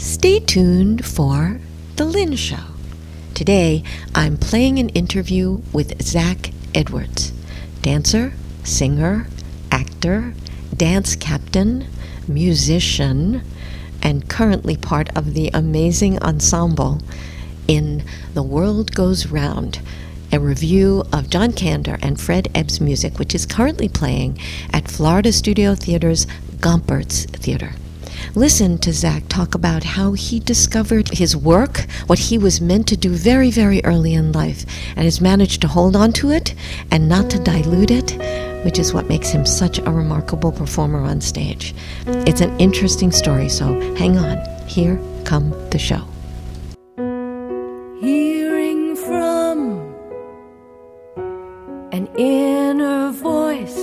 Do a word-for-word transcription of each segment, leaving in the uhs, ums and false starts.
Stay tuned for The Lynn Show. Today, I'm playing an interview with Zach Edwards, dancer, singer, actor, dance captain, musician, and currently part of the amazing ensemble in The World Goes Round, a review of John Kander and Fred Ebb's music, which is currently playing at Florida Studio Theater's Gompertz Theater. Listen to Zach talk about how he discovered his work, what he was meant to do very, very early in life, and has managed to hold on to it and not to dilute it, which is what makes him such a remarkable performer on stage. It's an interesting story, so hang on. Here come the show. Hearing from an inner voice,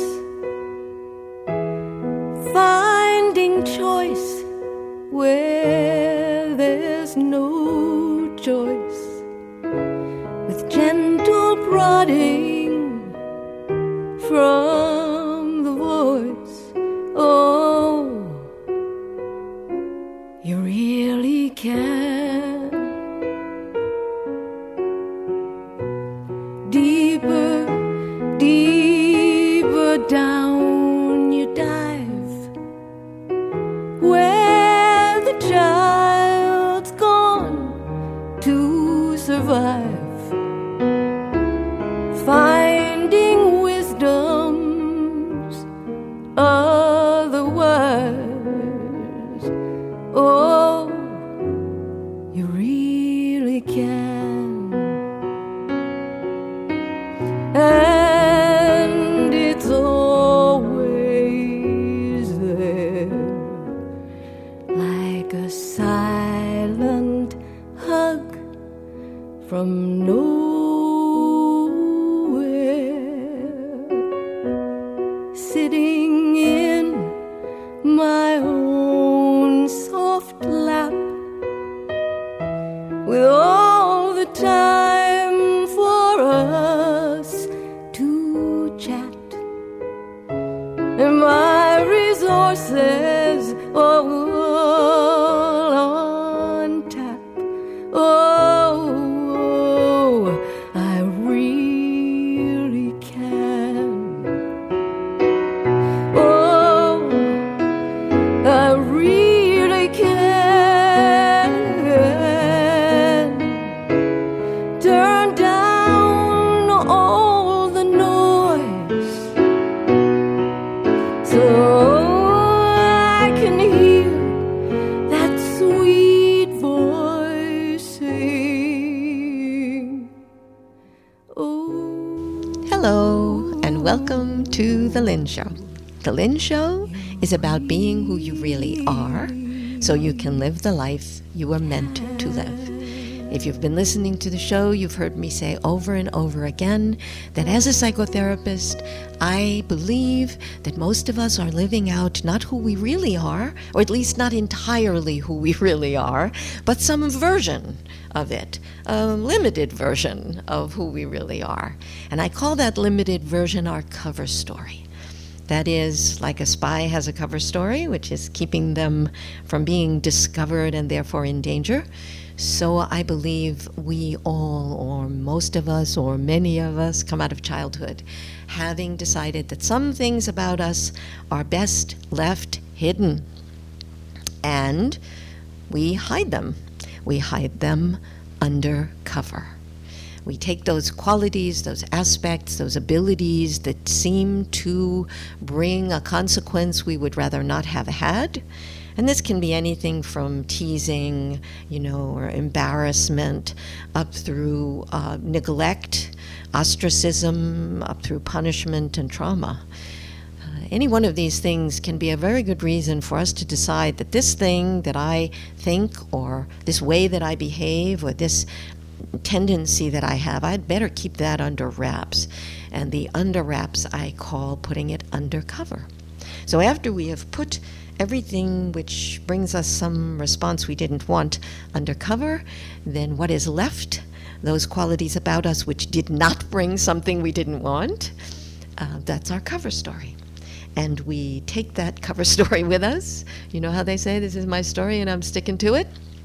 finding choice where there's no choice, with gentle prodding from the voice. Oh, you really can. Deeper, deeper down you dive, where the child's gone to survive, finding wisdom's otherwise. Oh, you really can. And it's always there, like a silent hug from nowhere, sitting in my own soft lap, with all the time for us to chat, and my resources all on tap. Oh, I really can. Oh, I really can. Turn down all the noise so I can hear that sweet voice sing. Oh. Hello, and welcome to The Lynn Show. The Lynn Show is about being who you really are, so you can live the life you were meant to live. If you've been listening to the show, you've heard me say over and over again that as a psychotherapist, I believe that most of us are living out not who we really are, or at least not entirely who we really are, but some version of it, a limited version of who we really are. And I call that limited version our cover story. That is, like a spy has a cover story, which is keeping them from being discovered and therefore in danger. So I believe we all, or most of us, or many of us, come out of childhood having decided that some things about us are best left hidden. And we hide them. We hide them under cover. We take those qualities, those aspects, those abilities that seem to bring a consequence we would rather not have had. And this can be anything from teasing, you know, or embarrassment, up through uh, neglect, ostracism, up through punishment and trauma. Uh, any one of these things can be a very good reason for us to decide that this thing that I think, or this way that I behave, or this tendency that I have, I'd better keep that under wraps. And the under wraps I call putting it under cover. So after we have put everything which brings us some response we didn't want under cover, then what is left, those qualities about us which did not bring something we didn't want, uh, that's our cover story. And we take that cover story with us. You know how they say, this is my story and I'm sticking to it?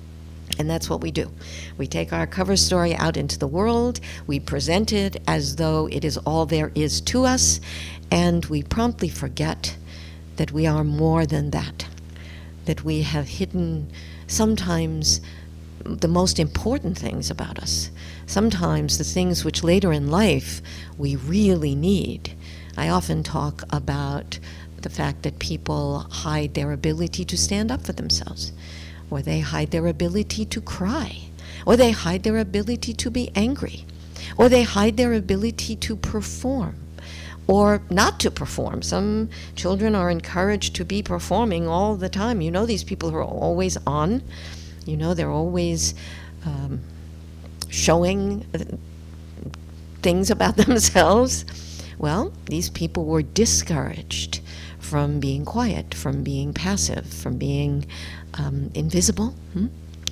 And that's what we do. We take our cover story out into the world, we present it as though it is all there is to us, and we promptly forget that we are more than that, that we have hidden sometimes the most important things about us, sometimes the things which later in life we really need. I often talk about the fact that people hide their ability to stand up for themselves, or they hide their ability to cry, or they hide their ability to be angry, or they hide their ability to perform, or not to perform. Some children are encouraged to be performing all the time. You know, these people who are always on, you know, they're always um, showing things about themselves. Well, these people were discouraged from being quiet, from being passive, from being um, invisible. Hmm?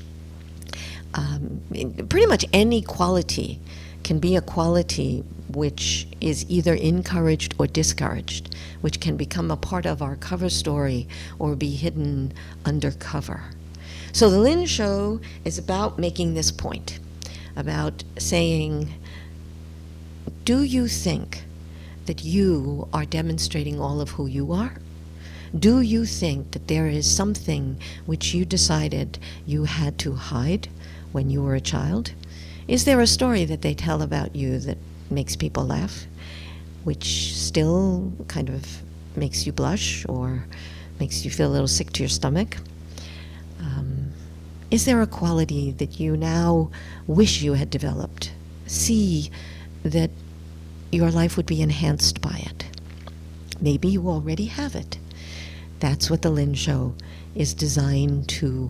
Um, pretty much any quality can be a quality which is either encouraged or discouraged, which can become a part of our cover story or be hidden under cover. So the Lynn Show is about making this point, about saying, do you think that you are demonstrating all of who you are? Do you think that there is something which you decided you had to hide when you were a child? Is there a story that they tell about you that makes people laugh, which still kind of makes you blush or makes you feel a little sick to your stomach? Um, is there a quality that you now wish you had developed? See that your life would be enhanced by it. Maybe you already have it. That's what the Lynn Show is designed to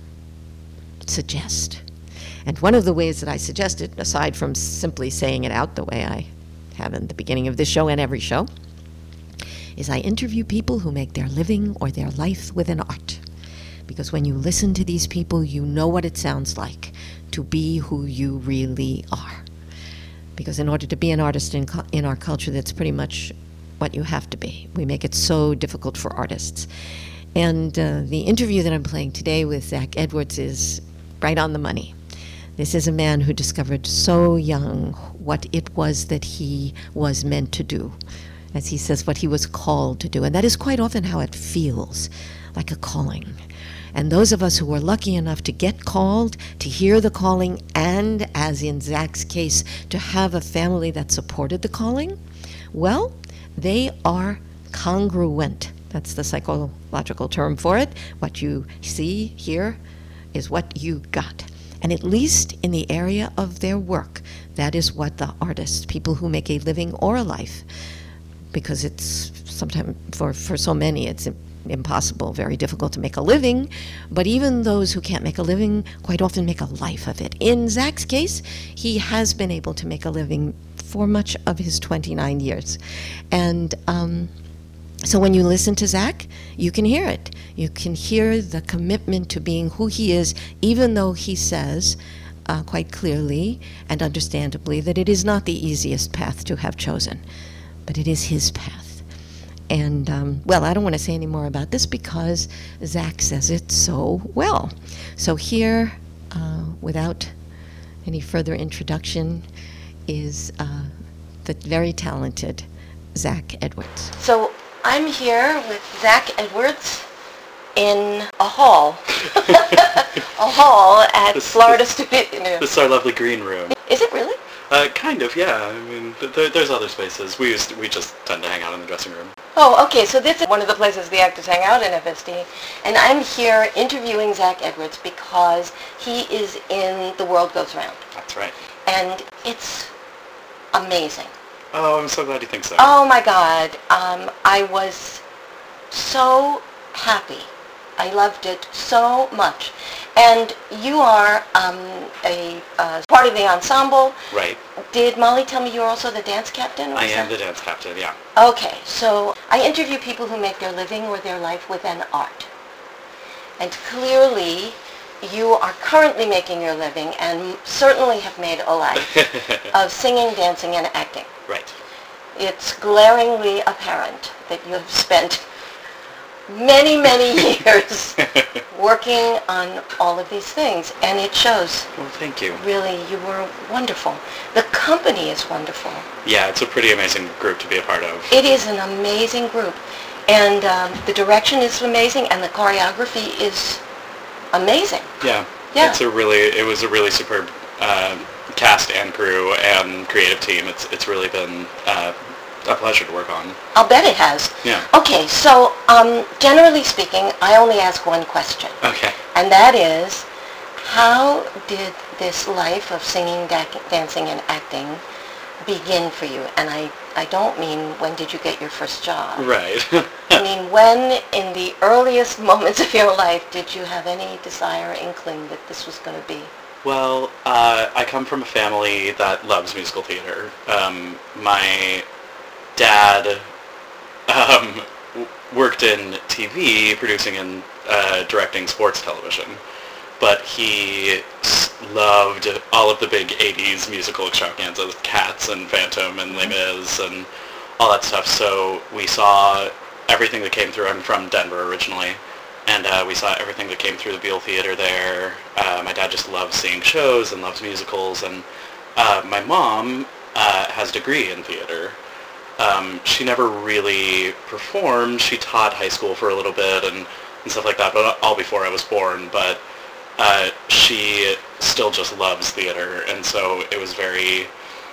suggest. And one of the ways that I suggest it, aside from simply saying it out the way I have in the beginning of this show and every show, is I interview people who make their living or their life with an art. Because when you listen to these people, you know what it sounds like to be who you really are. Because in order to be an artist in, cu- in our culture, that's pretty much what you have to be. We make it so difficult for artists. And uh, the interview that I'm playing today with Zach Edwards is right on the money. This is a man who discovered so young what it was that he was meant to do. As he says, what he was called to do. And that is quite often how it feels, like a calling. And those of us who were lucky enough to get called, to hear the calling, and, as in Zach's case, to have a family that supported the calling, well, they are congruent. That's the psychological term for it. What you see here is what you got. And at least in the area of their work, that is what the artists, people who make a living or a life, because it's sometimes, for, for so many, it's impossible, very difficult to make a living, but even those who can't make a living quite often make a life of it. In Zach's case, he has been able to make a living for much of his twenty-nine years. And um, so when you listen to Zach, you can hear it. You can hear the commitment to being who he is, even though he says uh, quite clearly and understandably that it is not the easiest path to have chosen, but it is his path. And, um, well, I don't want to say any more about this because Zach says it so well. So here, uh, without any further introduction, is uh, the very talented Zach Edwards. So I'm here with Zach Edwards in a hall. a hall at this, Florida this, Studio. This is our lovely green room. Is it really? Uh, kind of, yeah. I mean, there, there's other spaces. We used to, we just tend to hang out in the dressing room. Oh, okay. So this is one of the places the actors hang out in F S D. And I'm here interviewing Zach Edwards because he is in The World Goes Round. That's right. And it's amazing. Oh, I'm so glad you think so. Oh, my God. Um, I was so happy. I loved it so much. And you are um, a uh, part of the ensemble. Right. Did Molly tell me you're also the dance captain? Or I am that? the dance captain, yeah. Okay, so I interview people who make their living or their life with an art. And clearly, you are currently making your living and certainly have made a life of singing, dancing, and acting. Right. It's glaringly apparent that you have spent many, many years working on all of these things, and it shows. Well, thank you. Really, you were wonderful. The company is wonderful. Yeah, it's a pretty amazing group to be a part of. It is an amazing group, and um, the direction is amazing, and the choreography is amazing. Yeah. Yeah. It's a really, it was a really superb uh, cast and crew and creative team. It's it's really been uh, a pleasure to work on. I'll bet it has. Yeah. Okay, so um, generally speaking, I only ask one question, Okay. and that is, how did this life of singing, da- dancing, and acting begin for you? And I, I don't mean when did you get your first job. Right. I mean, when in the earliest moments of your life did you have any desire or inkling that this was going to be? Well, uh, I come from a family that loves musical theater. Um, my dad um, w- worked in T V, producing and uh, directing sports television, but he s- loved all of the big eighties musical extravaganzas, Cats and Phantom and Les Mis and all that stuff. So we saw everything that came through. I'm from Denver originally, and uh, we saw everything that came through the Buell Theater there. Uh, my dad just loves seeing shows and loves musicals, and uh, my mom uh, has a degree in theater. Um, she never really performed. She taught high school for a little bit and, and stuff like that, but all before I was born. But uh, she still just loves theater, and so it was very...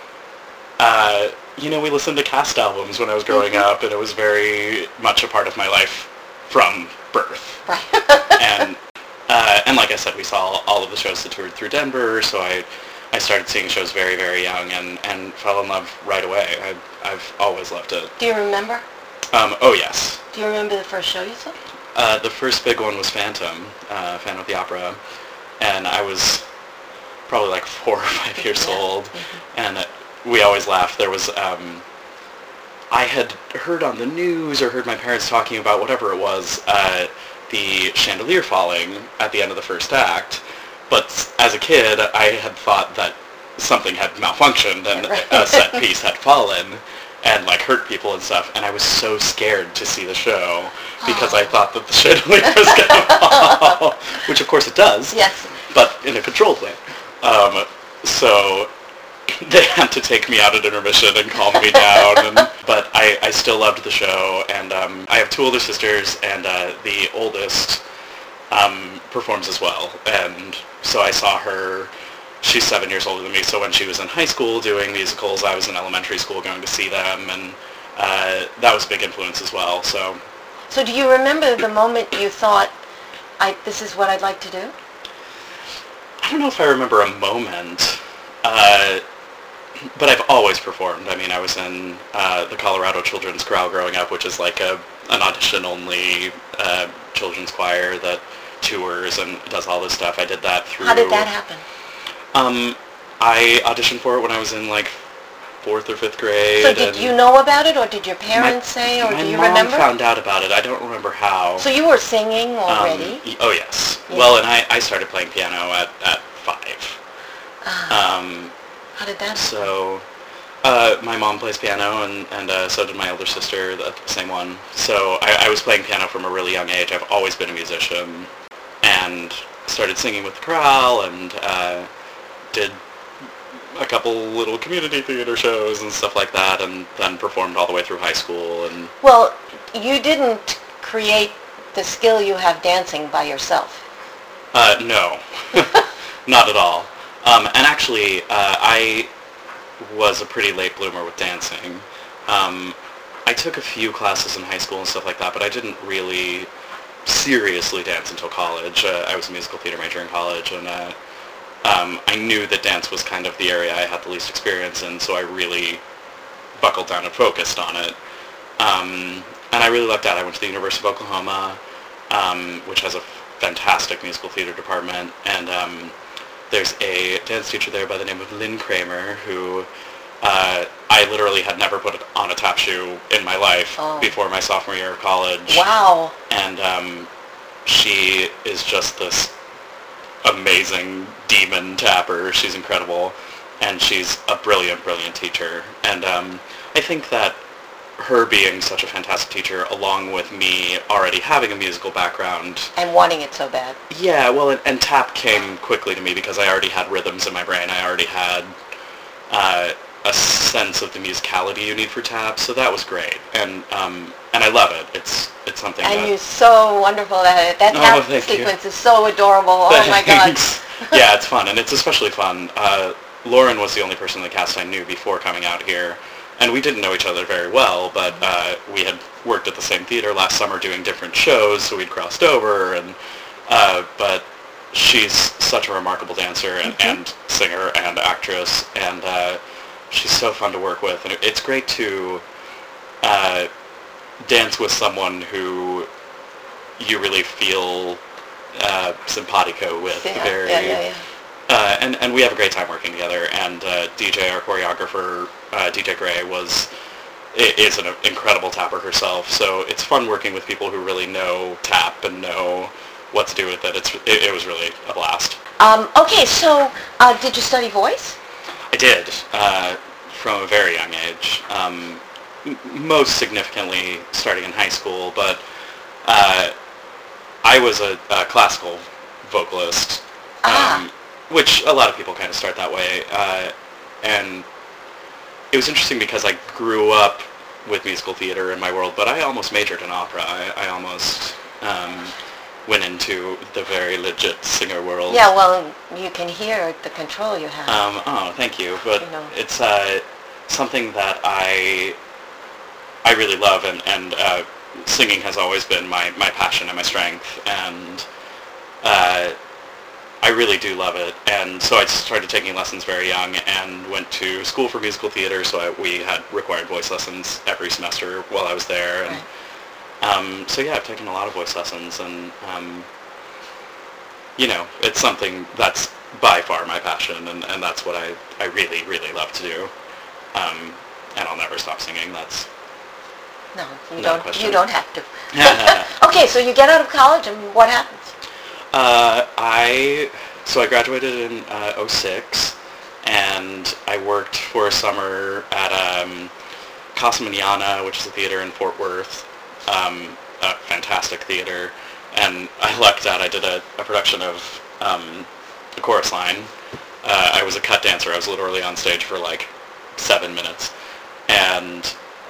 Uh, you know, we listened to cast albums when I was growing Mm-hmm. up, and it was very much a part of my life from birth. Right. and uh, and like I said, we saw all of the shows that toured through Denver, so I I started seeing shows very, very young and, and fell in love right away. I, I've always loved it. Do you remember? Um, oh, yes. Do you remember the first show you saw? Uh, the first big one was Phantom, uh, Phantom of the Opera, and I was probably like four or five years Yeah. old, Mm-hmm. and we always laughed. There was, um, I had heard on the news or heard my parents talking about whatever it was, uh, the chandelier falling at the end of the first act, but as a kid, I had thought that something had malfunctioned and a set piece had fallen and like hurt people and stuff, and I was so scared to see the show because I thought that the chandelier was going to fall, which of course it does, Yes. but in a controlled way. Um, so they had to take me out at intermission and calm me down, and, but I, I still loved the show, and um, I have two older sisters, and uh, the oldest um, performs as well, and so I saw her. She's seven years older than me, so when she was in high school doing musicals, I was in elementary school going to see them, and uh, that was a big influence as well. So, So do you remember the moment you thought, I, this is what I'd like to do? I don't know if I remember a moment, uh, but I've always performed. I mean, I was in uh, the Colorado Children's Chorale growing up, which is like a an audition-only uh, children's choir that tours and does all this stuff. I did that through... How did that happen? Um, I auditioned for it when I was in like fourth or fifth grade. So did and you know about it, or did your my- parents say, or my do you mom remember? found out about it. I don't remember how. So you were singing Um, already? y- oh yes. Yeah. Well, and I, I started playing piano at, at five. Ah, Um, how did that happen? so uh, my mom plays piano, and, and uh, so did my older sister, the same one. So I, I was playing piano from a really young age. I've always been a musician, and started singing with the chorale, and uh, did a couple little community theater shows and stuff like that, and then performed all the way through high school. And Well, you didn't create the skill you have dancing by yourself. uh, no, not at all. Um, and actually, uh, I was a pretty late bloomer with dancing. Um, I took a few classes in high school and stuff like that, but I didn't really seriously dance until college. Uh, I was a musical theater major in college, and uh, um, I knew that dance was kind of the area I had the least experience in, so I really buckled down and focused on it. Um, and I really lucked out. I went to the University of Oklahoma, um, which has a fantastic musical theater department, and um, there's a dance teacher there by the name of Lynn Kramer, who uh, I literally had never put on a tap shoe in my life Oh. before my sophomore year of college. Wow. And um, she is just this amazing demon tapper. She's incredible, and she's a brilliant, brilliant teacher. And um, I think that her being such a fantastic teacher, along with me already having a musical background. And wanting it so bad. Yeah, well, and, and tap came quickly to me because I already had rhythms in my brain. I already had uh, a sense of the musicality you need for tap, so that was great. And um, and I love it. It's it's something And that... you're so wonderful at it. That Oh, tap thank you. sequence is so adorable. Oh my God. Thanks. Yeah, it's fun, and it's especially fun. Uh, Lauren was the only person in the cast I knew before coming out here, and we didn't know each other very well, but uh, we had worked at the same theater last summer doing different shows, so we'd crossed over, and uh, but she's such a remarkable dancer and, Mm-hmm. and singer and actress, and uh, she's so fun to work with, and it, it's great to uh, dance with someone who you really feel uh, simpatico with. Yeah, very, yeah, yeah, yeah. Uh, and, and we have a great time working together. And uh, D J, our choreographer, uh, D J Gray, was i- is an incredible tapper herself. So it's fun working with people who really know tap and know what to do with it. It's it, it was really a blast. Um, okay, so uh, did you study voice? I did uh, from a very young age. Um, m- most significantly starting in high school, but uh, I was a, a classical vocalist. Ah. Um, which a lot of people kind of start that way. Uh, and it was interesting because I grew up with musical theater in my world, but I almost majored in opera. I, I almost um, went into the very legit singer world. Yeah, well, you can hear the control you have. Um, oh, thank you. But You know. it's uh, something that I I really love, and, and uh, singing has always been my, my passion and my strength. And uh, I really do love it, and so I started taking lessons very young and went to school for musical theater, so I, we had required voice lessons every semester while I was there. And Right. um, so yeah, I've taken a lot of voice lessons, and um, you know, it's something that's by far my passion, and, and that's what I, I really, really love to do. Um, and I'll never stop singing. That's No, you No don't. question. You don't have to. Okay, so you get out of college, and what happens? Uh, I so I graduated in uh, oh six, and I worked for a summer at um, Casa Manana, which is a theater in Fort Worth, um, a fantastic theater. And I lucked out. I did a, a production of um, The Chorus Line. Uh, I was a cut dancer. I was literally on stage for like seven minutes, and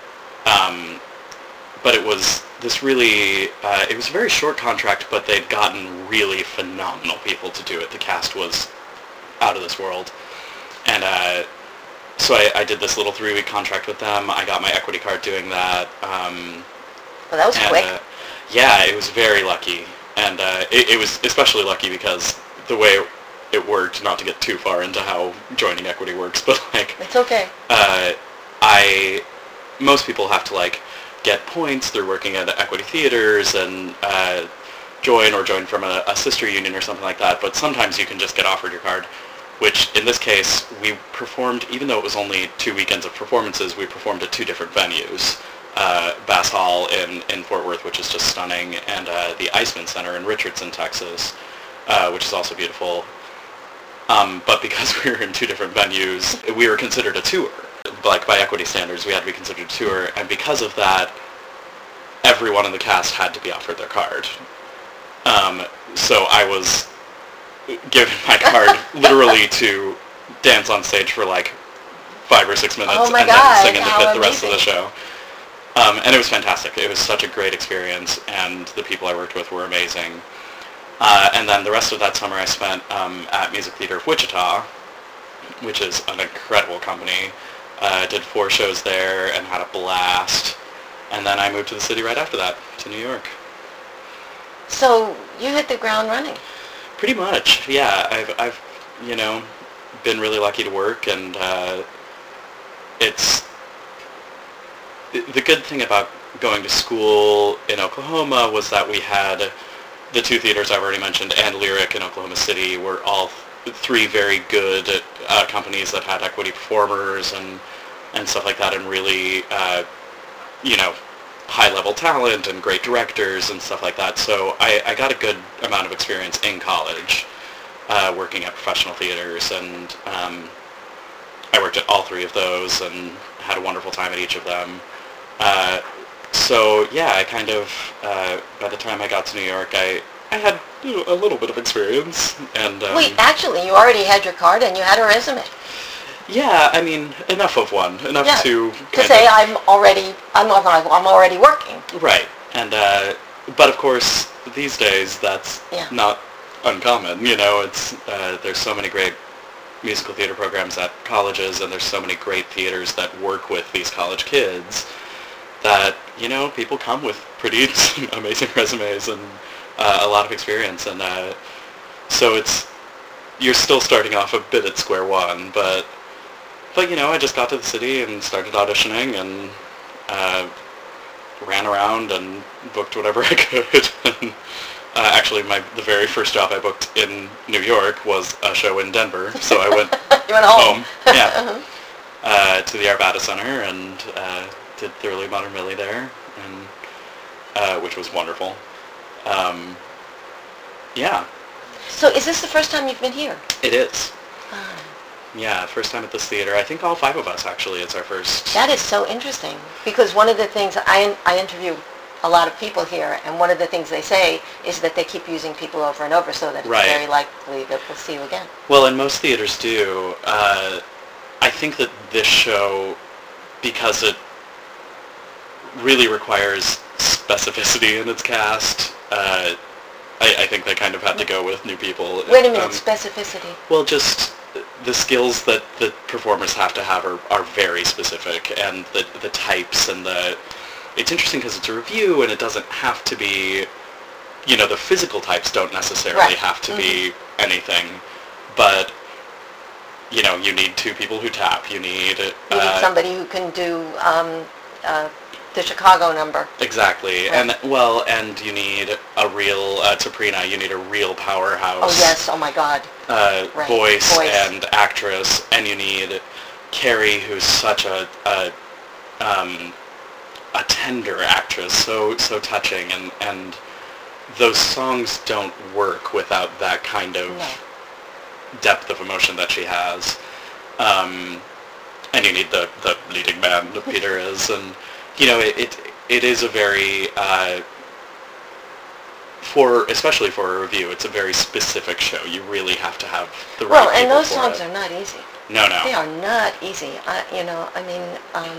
um, but it was this really, uh, it was a very short contract, but they'd gotten really phenomenal people to do it. The cast was out of this world. And uh, so I, I did this little three-week contract with them. I got my equity card doing that. Um, Well, that was and, quick. Uh, yeah, it was very lucky. And uh, it, it was especially lucky because the way it worked, not to get too far into how joining equity works, but like, It's okay. uh, I, most people have to like, get points through working at equity theaters and uh, join or join from a, a sister union or something like that, but sometimes you can just get offered your card, which in this case we performed, even though it was only two weekends of performances, we performed at two different venues. Uh, Bass Hall in, in Fort Worth, which is just stunning, and uh, the Iceman Center in Richardson, Texas, uh, which is also beautiful. Um, but because we were in two different venues, we were considered a tour. Like by equity standards, we had to be considered a tour, and because of that, everyone in the cast had to be offered their card. Um, so I was given my card literally to dance on stage for like five or six minutes Oh my and God, then sing in the how pit the rest of the amazing. show. Um, and it was fantastic. It was such a great experience, and the people I worked with were amazing. Uh, and then the rest of that summer I spent um, at Music Theater of Wichita, which is an incredible company. Uh, did four shows there and had a blast. And then I moved to the city right after that, to New York. So you hit the ground running. Pretty much, yeah. I've, I've you know, been really lucky to work, and uh, it's... The good thing about going to school in Oklahoma was that we had the two theaters I've already mentioned and Lyric in Oklahoma City were all th- three very good uh, companies that had equity performers and, and stuff like that, and really, uh, you know, high-level talent and great directors and stuff like that. So I, I got a good amount of experience in college uh, working at professional theaters, and um, I worked at all three of those and had a wonderful time at each of them. Uh, so yeah, I kind of uh, by the time I got to New York, I I had you know, a little bit of experience, and um, Wait, actually, you already had your card and you had a resume. yeah, I mean enough of one, enough Yeah, to to kind say of- I'm already, I'm, al- I'm already working. right, and uh, but of course these days that's Yeah. not uncommon. You know, it's uh, there's so many great musical theater programs at colleges, and there's so many great theaters that work with these college kids that, you know, people come with pretty amazing resumes and uh, a lot of experience, and uh, so it's, you're still starting off a bit at square one, but, but you know, I just got to the city and started auditioning and uh, ran around and booked whatever I could. and, Uh, actually, my the very first job I booked in New York was a show in Denver, so I went You went home. home, yeah, uh, to the Arvada Center and uh, did Thoroughly Modern Millie there, and uh, which was wonderful. Um, yeah, So is this the first time you've been here? it is. Yeah, first time at this theater. I think all five of us actually. It's our first. That is so interesting, because one of the things, I, I interview a lot of people here, and one of the things they say is that they keep using people over and over, so that Right. it's very likely that we'll see you again. Well, and most theaters do. Uh, I think that this show, because it really requires specificity in its cast, uh, I, I think they kind of had to go with new people. Wait a minute, Um, specificity. well, just the skills that the performers have to have are, are very specific, and the the types and the... It's interesting because it's a review, and it doesn't have to be... You know, the physical types don't necessarily Right. have to be anything, but, you know, you need two people who tap. You need... You uh, need somebody who can do um, uh, the Chicago number. Exactly, Right. and well, and you need a real uh, Sabrina. You need a real powerhouse. Oh yes, oh my God. Uh, Right, voice, voice. and actress, and you need Carrie, who's such a a, um, a tender actress, so so touching, and and those songs don't work without that kind of No. depth of emotion that she has. Um, and you need the, the leading man that Peter is, and you know it it, it is a very uh, for especially for a review, it's a very specific show. You really have to have the right Well, and people those for songs it. are not easy. no no They are not easy. I, you know, I mean, um,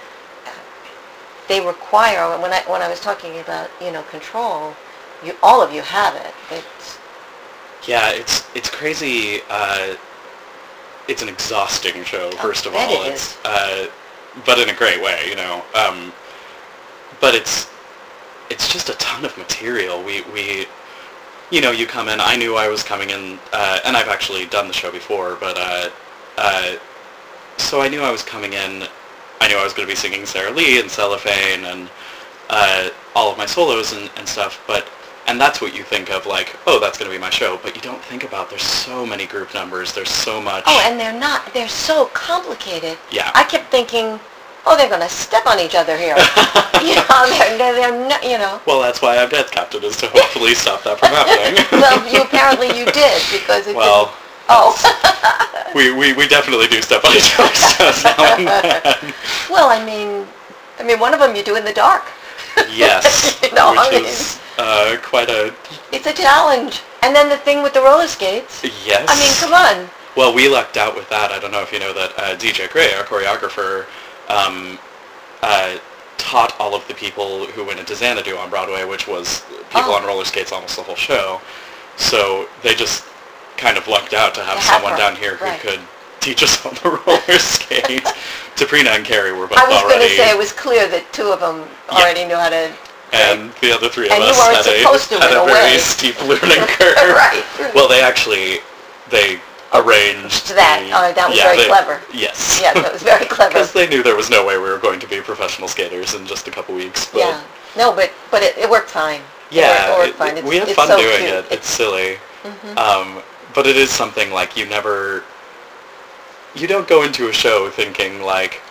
they require, when I, when I was talking about, you know, control, you, all of you have it. It's, yeah it's it's crazy. Uh, it's an exhausting show. First of bet all, it it's is. uh, but in a great way, you know. Um, but it's it's just a ton of material. We we you know, you come in. I knew I was coming in, uh, and I've actually done the show before, but uh, uh, so I knew I was coming in. I knew I was going to be singing Sarah Lee and Cellophane and uh, all of my solos and, and stuff. But and that's what you think of, like, oh, that's going to be my show. But you don't think about there's so many group numbers. There's so much. oh, and they're not, they're so complicated. Yeah. I kept thinking, oh, they're going to step on each other here. you know, they're, they're, they're not, you know. Well, that's why I'm Dance Captain, is to hopefully stop that from happening. Well, you apparently you did, because it Well, didn't. Oh. we, we, we definitely do step on each other's toes now and then. Well, I mean, I mean, one of them you do in the dark. Yes, You know, I which mean- is uh, quite a... It's a challenge. And then the thing with the roller skates. Yes. I mean, come on. Well, we lucked out with that. I don't know if you know that uh, D J Gray, our choreographer, um, uh, taught all of the people who went into Xanadu on Broadway, which was people Oh. on roller skates almost the whole show. So they just kind of lucked out to have To have someone her, down here who right. could teach us on the roller skate. Sabrina and Carrie were both I was going already, to say it was clear that two of them already knew how to. and the other three of And you us weren't had a, supposed to, had in a a very way. steep learning curve. Right. Well, they actually, they arranged That, the- uh, that was yeah, very they- clever. Yes. Yeah, that was very clever. Because they knew there was no way we were going to be professional skaters in just a couple weeks. But Yeah. No, but but it, it worked fine. yeah, it worked, it it- worked fine. It's, we have it's fun so doing cute. it. It's silly. Mhm. Um, but it is something like you never, you don't go into a show thinking like,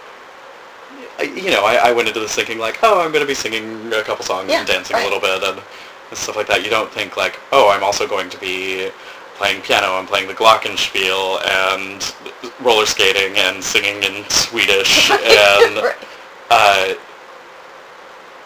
you know, I, I went into this thinking like, oh, I'm going to be singing a couple songs Yeah, and dancing right. a little bit and, and stuff like that. You don't think like, oh, I'm also going to be playing piano and playing the glockenspiel and roller skating and singing in Swedish and Right. uh,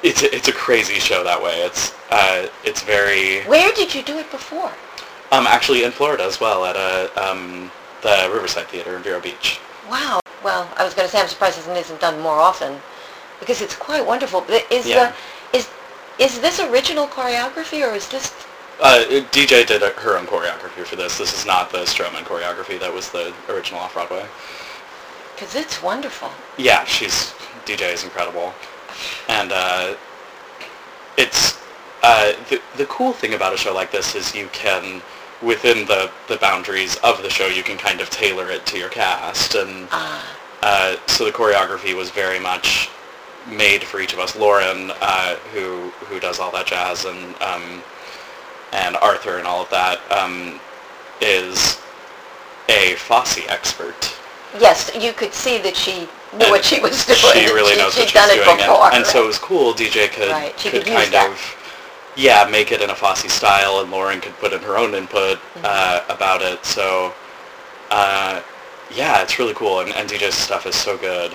it's a, it's a crazy show that way. It's uh, it's very Where did you do it before? um actually in Florida as well at a um the Riverside Theater in Vero Beach. Wow. Well, I was going to say I'm surprised it isn't done more often, because it's quite wonderful. But is Yeah. the is is this original choreography, or is this? Uh, D J did her own choreography for this. This is not the Stroman choreography. That was the original Off-Broadway. Because it's wonderful. Yeah, she's D J is incredible, and uh, it's uh, the the cool thing about a show like this is you can, within the the boundaries of the show, you can kind of tailor it to your cast, and Ah. uh, so the choreography was very much made for each of us. Lauren, uh, who who does all that jazz, and um, and Arthur and all of that, um, is a Fosse expert. Yes, you could see that she knew And what she was doing. She really knows she'd what she's done doing, it before. and, and so it was cool. D J could Right, she could could use kind that. of yeah make it in a Fosse style, and Lauren could put in her own input Mm-hmm. uh, about it. So uh, yeah, it's really cool, and, and D J's stuff is so good,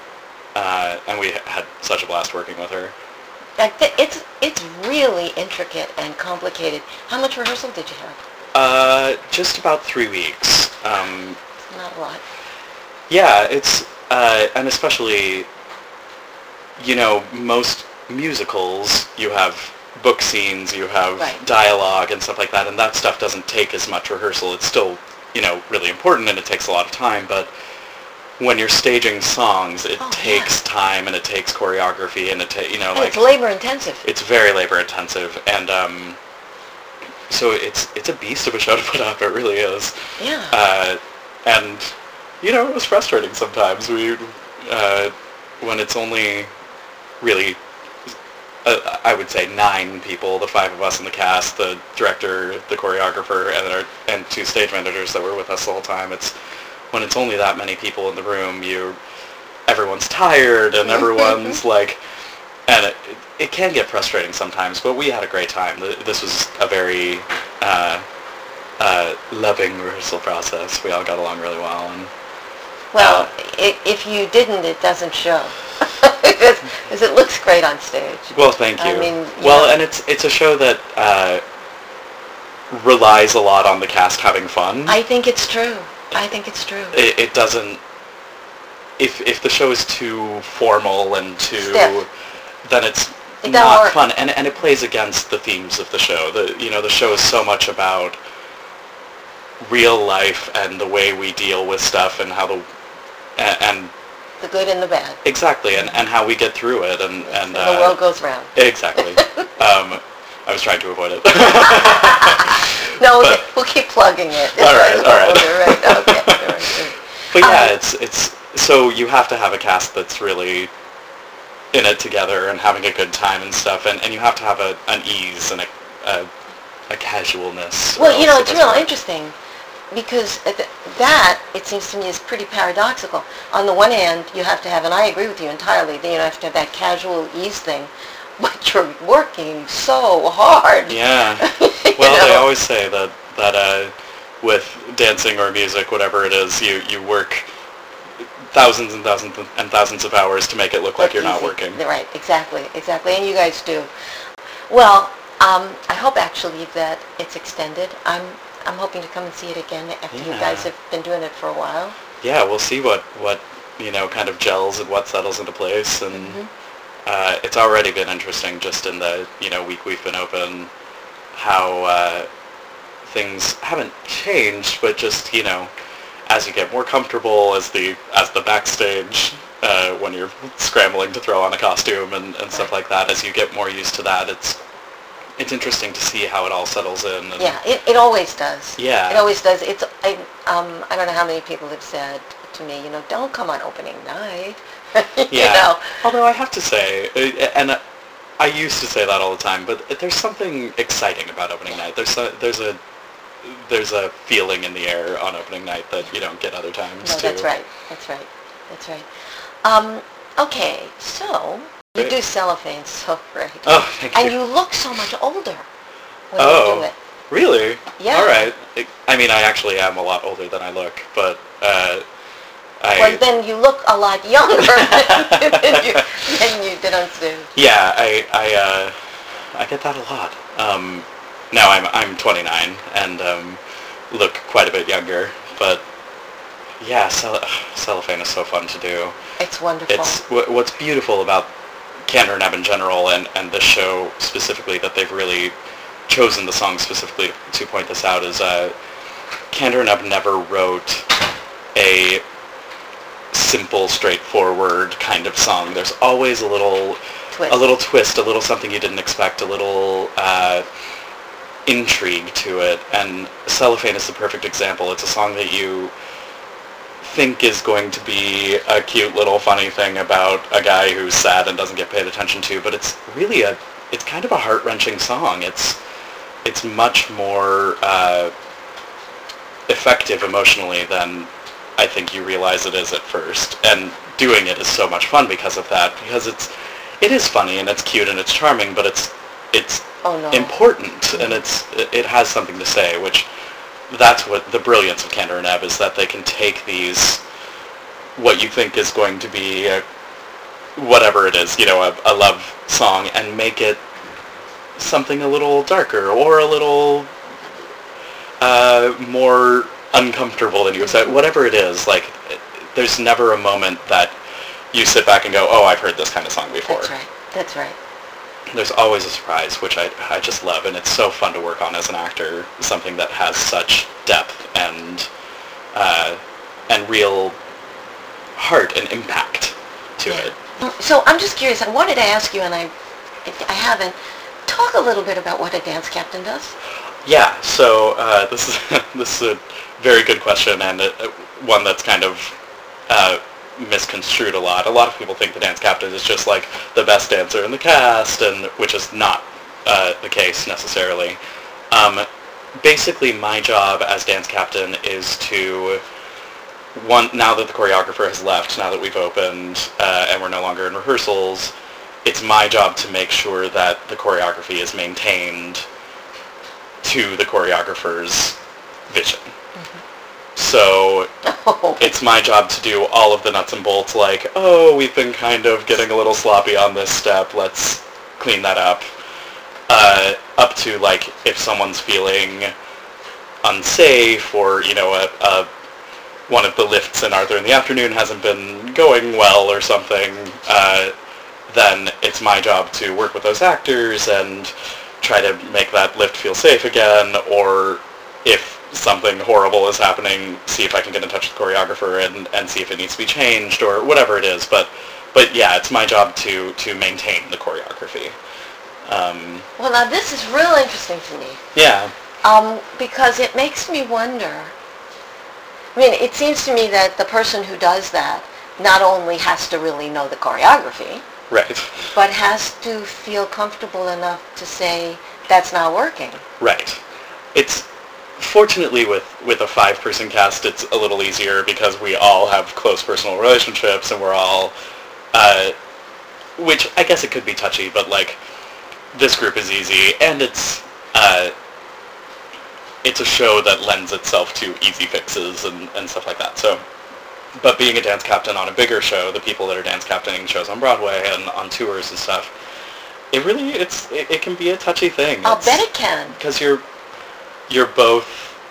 uh, and we had such a blast working with her. Like, th- It's it's really intricate and complicated. How much rehearsal did you have? Uh, just about three weeks. Um, Not a lot. Yeah, it's, uh, and especially, you know, most musicals, you have book scenes, you have Right. dialogue and stuff like that, and that stuff doesn't take as much rehearsal. It's still, you know, really important and it takes a lot of time, but when you're staging songs, it Oh, takes time and it takes choreography and it ta- you know, And like, it's labor intensive. it's very labor intensive, and, um, so it's, it's a beast of a show to put up, it really is. Yeah. Uh, and, you know, it was frustrating sometimes. We, uh, when it's only really, uh, I would say nine people, the five of us in the cast, the director, the choreographer, and our, and two stage managers that were with us the whole time. It's when it's only that many people in the room, you, everyone's tired and everyone's like, and it, it can get frustrating sometimes. But we had a great time. Th- This was a very uh, uh, loving rehearsal process. We all got along really well, and Well, uh, i- if you didn't, it doesn't show. because, because it looks great on stage. well, thank you. I mean, you well, know- and it's it's a show that uh, relies a lot on the cast having fun. I think it's true. I think it's true. It, it doesn't. If if the show is too formal and too, Stiff. then it's It doesn't not work. fun, and and it plays against the themes of the show. The you know the show is so much about real life and the way we deal with stuff and how the and, and The good and the bad. exactly and, and how we get through it and Yes, and the uh, world goes round. exactly. um, I was trying to avoid it. No, but- okay, we'll keep plugging it. All right, all right. You're right. Okay, all right, good. But yeah, Um, it's it's so you have to have a cast that's really in it together and having a good time and stuff, and, and you have to have a an ease and a a, a casualness. or Well, you know, else it it's doesn't real work. interesting because at the- that, it seems to me, is pretty paradoxical. On the one hand, you have to have, and I agree with you entirely, that you have to have that casual ease thing, but you're working so hard. Yeah. You Well, they know? always say that that uh, with dancing or music, whatever it is, you you work thousands and thousands and thousands of hours to make it look like you're not easy. working. Right, exactly, exactly, and you guys do. Well, um, I hope actually that it's extended. I'm I'm hoping to come and see it again after you Yeah. guys have been doing it for a while. Yeah, we'll see what what you know kind of gels and what settles into place, and Mm-hmm. uh, it's already been interesting just in the you know week we've been open, how uh, things haven't changed, but just you know as you get more comfortable as the as the backstage uh, when you're scrambling to throw on a costume and, and stuff Right. like that, as you get more used to that, it's it's interesting to see how it all settles in. And Yeah, it, it always does. Yeah. It always does. It's I um I don't know how many people have said to me, you know, don't come on opening night. you Yeah. know. Although I have to say, uh, and uh, I used to say that all the time, but there's something exciting about opening night. There's a there's a there's a feeling in the air on opening night that you don't get other times. No, too. that's right. That's right. That's right. Um, okay, so you Great. do cellophane so great. Oh, thank And you. you look so much older when Oh. you do it. Really? Yeah. All right. It- I mean, I actually am a lot older than I look, but uh, I, Well, then you look a lot younger than, you, than you did on stage. Yeah, I I, uh, I get that a lot. Um, now I'm I'm twenty-nine and um, look quite a bit younger, but yeah, cell- cellophane is so fun to do. It's wonderful. It's w- what's beautiful about Candor and Ebb in general, and and this show specifically, that they've really chosen the song specifically to point this out, is uh, Candor and Ebb never wrote a simple, straightforward kind of song. There's always a little Twist. a little twist, a little something you didn't expect, a little uh, intrigue to it. And Cellophane is the perfect example. It's a song that you think is going to be a cute little funny thing about a guy who's sad and doesn't get paid attention to, but it's really a it's kind of a heart-wrenching song. It's it's much more uh, effective emotionally than I think you realize it is at first, and doing it is so much fun because of that, because it's it is funny and it's cute and it's charming, but it's it's Oh, no. important, and it's it has something to say, which that's what the brilliance of Candor and Ebb is, that they can take these, what you think is going to be a, whatever it is, you know, a, a love song, and make it something a little darker or a little uh, more uncomfortable than you expect. Whatever it is, like, there's never a moment that you sit back and go, oh, I've heard this kind of song before. That's right. That's right. There's always a surprise, which I, I just love, and it's so fun to work on as an actor, something that has such depth and uh, and real heart and impact to it. So I'm just curious. I wanted to ask you, and I, I haven't. Talk a little bit about what a dance captain does. Yeah, so uh, this is this is a very good question, and a, a, one that's kind of uh, misconstrued a lot. A lot of people think the dance captain is just like the best dancer in the cast, and which is not uh, the case necessarily. Um, basically, my job as dance captain is to, one, now that the choreographer has left, now that we've opened uh, and we're no longer in rehearsals, it's my job to make sure that the choreography is maintained to the choreographer's vision. So it's my job to do all of the nuts and bolts, like, oh, we've been kind of getting a little sloppy on this step, let's clean that up. Uh, up to, like, if someone's feeling unsafe, or, you know, a, a, one of the lifts in Arthur in the Afternoon hasn't been going well or something, uh, then it's my job to work with those actors and try to make that lift feel safe again, or if something horrible is happening, see if I can get in touch with the choreographer and, and see if it needs to be changed, or whatever it is. But but yeah, it's my job to, to maintain the choreography. Um, Well, now this is real interesting to me, yeah. um, because it makes me wonder. I mean, it seems to me that the person who does that not only has to really know the choreography, Right. but has to feel comfortable enough to say, that's not working. Right. It's fortunately with, with a five-person cast, it's a little easier because we all have close personal relationships, and we're all, uh, which I guess it could be touchy, but like this group is easy, and it's uh, it's a show that lends itself to easy fixes and, and stuff like that. So, but being a dance captain on a bigger show, the people that are dance captaining shows on Broadway and on tours and stuff, it really it's it, it can be a touchy thing. I'll It's- bet it can. because you're you're both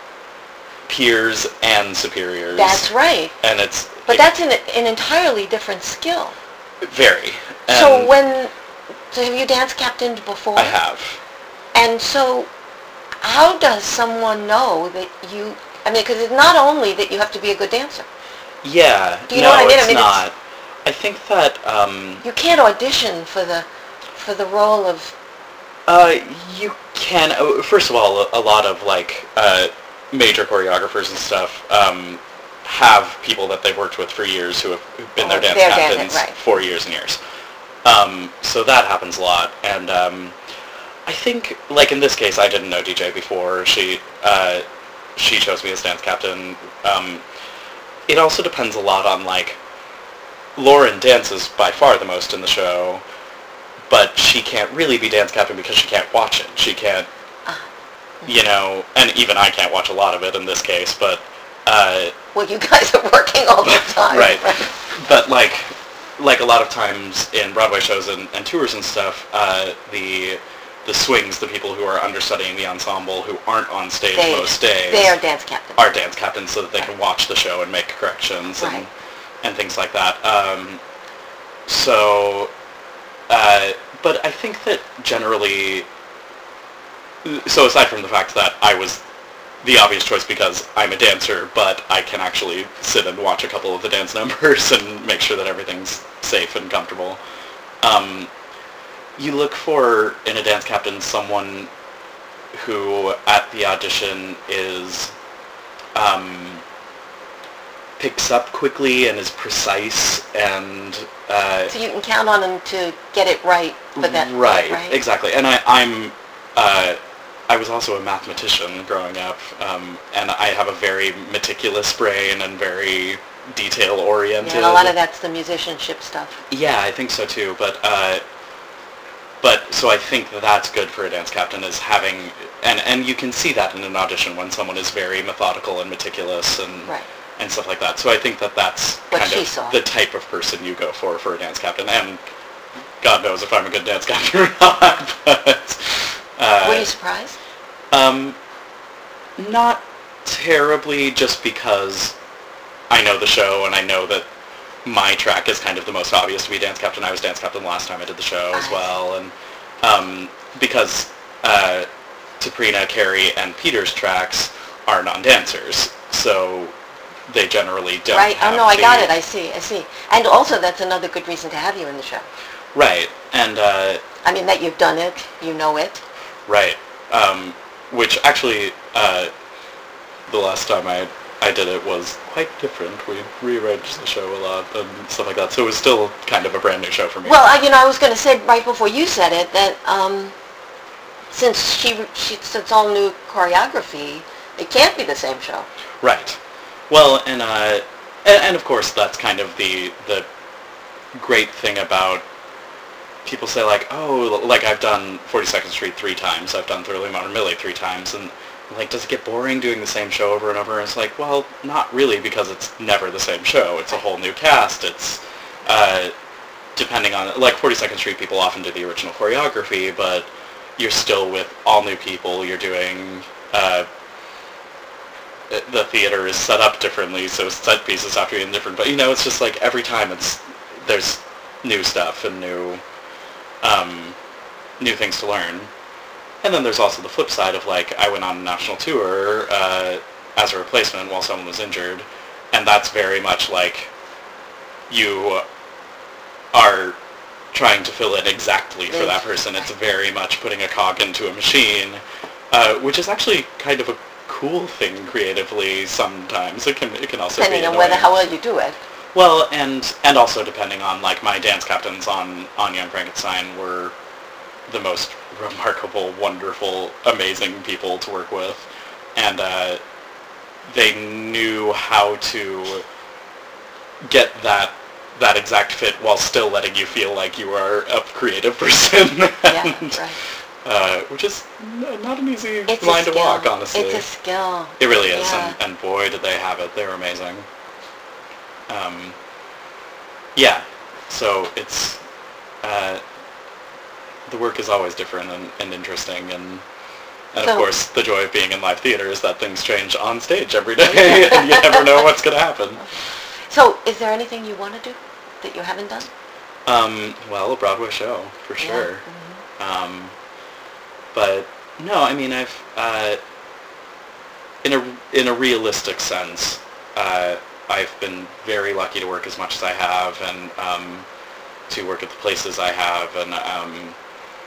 peers and superiors. That's right. And it's But it- that's an, an entirely different skill. very. So And when, so have you dance captained before? I have. And so how does someone know that you, I mean, because it's not only that you have to be a good dancer. Yeah. Do you no, know what I mean? I it's mean, it's- not. I think that um, You can't audition for the, for the role of, uh, you can. uh, First of all, a, a lot of like uh, major choreographers and stuff um, have people that they've worked with for years who have who've been Oh, their dance they're dan- captains right. for years and years. Um, so that happens a lot, and um, I think, like in this case, I didn't know D J before. She uh, she chose me as dance captain. Um, it also depends a lot on, like, Lauren dances by far the most in the show, but she can't really be dance captain because she can't watch it. She can't, you know, and even I can't watch a lot of it in this case, but uh, Well, you guys are working all the time. Right. But like, like a lot of times in Broadway shows and, and tours and stuff, uh, the the swings, the people who are understudying the ensemble who aren't on stage They, most days, they are dance captains. are dance captains so that they Right. can watch the show and make corrections and, Right. and things like that. Um, so, uh, but I think that generally, so aside from the fact that I was the obvious choice because I'm a dancer, but I can actually sit and watch a couple of the dance numbers and make sure that everything's safe and comfortable. Um, you look for, in a dance captain, someone who at the audition is, um, picks up quickly and is precise and, uh, So you can count on them to get it right for that. right, right? exactly. And I, I'm, uh, I was also a mathematician growing up, um, and I have a very meticulous brain and very detail-oriented. Yeah, and a lot of that's the musicianship stuff. Yeah, I think so too. But uh, but so I think that that's good for a dance captain is having, and and you can see that in an audition when someone is very methodical and meticulous and Right. and stuff like that. So I think that that's What kind she of saw. the type of person you go for for a dance captain. And God knows if I'm a good dance captain or not. But uh, Were you surprised? um, not terribly, just because I know the show and I know that my track is kind of the most obvious to be dance captain. I was dance captain last time I did the show as I well, and um, because uh, Sabrina, Carrie, and Peter's tracks are non-dancers, so they generally don't Right. Oh have no, I the- got it. I see. I see. And also, that's another good reason to have you in the show. Right, and uh, I mean, that you've done it, you know it. right, um, which actually uh, the last time I I did it was quite different. We rearranged the show a lot and stuff like that, so it was still kind of a brand new show for me. Well, I, you know, I was going to say right before you said it that um, since she, she since it's all new choreography, it can't be the same show. Right. Well, and uh, and, and of course that's kind of the the great thing about people say like, oh, like I've done forty-second Street three times, I've done Thoroughly Modern Millie three times, and like, does it get boring doing the same show over and over? And it's like, well, not really, because it's never the same show. It's a whole new cast. It's uh, depending on, like forty-second Street people often do the original choreography, but you're still with all new people. You're doing, uh, the theater is set up differently, so set pieces have to be in different, but you know, it's just like every time it's, there's new stuff and new, um, new things to learn. And then there's also the flip side of like, I went on a national tour, uh, as a replacement while someone was injured, and that's very much like, you are trying to fill in exactly for that person. It's very much putting a cog into a machine, uh, which is actually kind of a cool thing creatively sometimes. It can it can also Depending be on whether annoying. how well you do it. Well, and and also depending on, like, my dance captains on, on Young Frankenstein were the most remarkable, wonderful, amazing people to work with. And uh, they knew how to get that that exact fit while still letting you feel like you are a creative person. Yeah, and, right. uh, which is n- not an easy It's a line to skill. walk, honestly. It's a skill. It really is, Yeah. and, and boy, did they have it. They were amazing. Um, yeah, so it's, uh, the work is always different and, and interesting, and, and So- of course, the joy of being in live theater is that things change on stage every day, and you never know what's going to happen. So, is there anything you want to do that you haven't done? Um, well, a Broadway show, for Yeah. sure. Um, but, no, I mean, I've, uh, in a, in a realistic sense, uh, I've been very lucky to work as much as I have, and um, to work at the places I have, and um,